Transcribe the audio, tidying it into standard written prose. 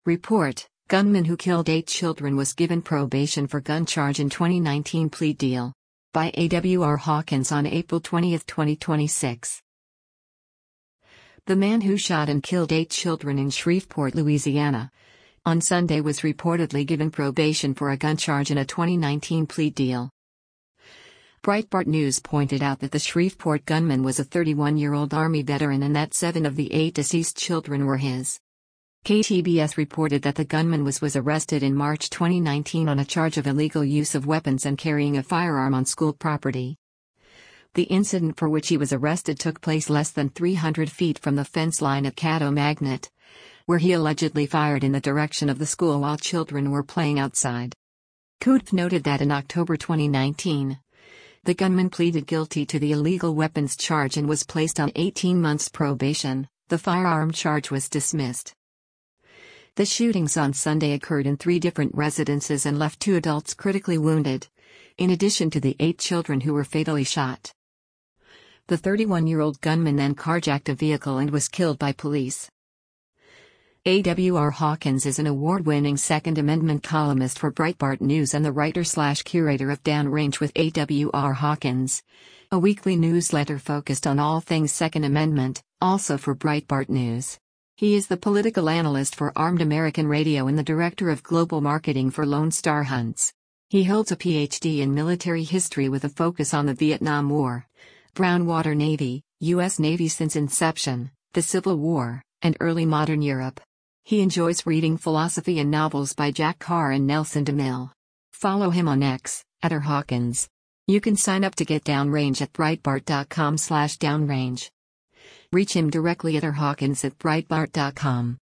Report: Gunman who killed 8 children was given probation for gun charge in 2019 plea deal. By A.W.R. Hawkins on April 20, 2026. The man who shot and killed 8 children in Shreveport, Louisiana, on Sunday was reportedly given probation for a gun charge in a 2019 plea deal. Breitbart News pointed out that the Shreveport gunman was a 31-year-old Army veteran and that 7 of the 8 deceased children were his. KTBS reported that the gunman was arrested in March 2019 on a charge of illegal use of weapons and carrying a firearm on school property. The incident for which he was arrested took place less than 300 feet from the fence line at Caddo Magnet, where he allegedly fired in the direction of the school while children were playing outside. KUTV noted that in October 2019, the gunman pleaded guilty to the illegal weapons charge and was placed on 18 months probation. The firearm charge was dismissed. The shootings on Sunday occurred in 3 different residences and left 2 adults critically wounded, in addition to the 8 children who were fatally shot. The 31-year-old gunman then carjacked a vehicle and was killed by police. A.W.R. Hawkins is an award-winning Second Amendment columnist for Breitbart News and the writer/curator of Downrange with A.W.R. Hawkins, a weekly newsletter focused on all things Second Amendment, also for Breitbart News. He is the political analyst for Armed American Radio and the director of global marketing for Lone Star Hunts. He holds a Ph.D. in military history with a focus on the Vietnam War, Brown Water Navy, U.S. Navy since inception, the Civil War, and early modern Europe. He enjoys reading philosophy and novels by Jack Carr and Nelson DeMille. Follow him on X, @Hawkins. You can sign up to get Downrange at Breitbart.com/downrange. Reach him directly at Hawkins@Breitbart.com.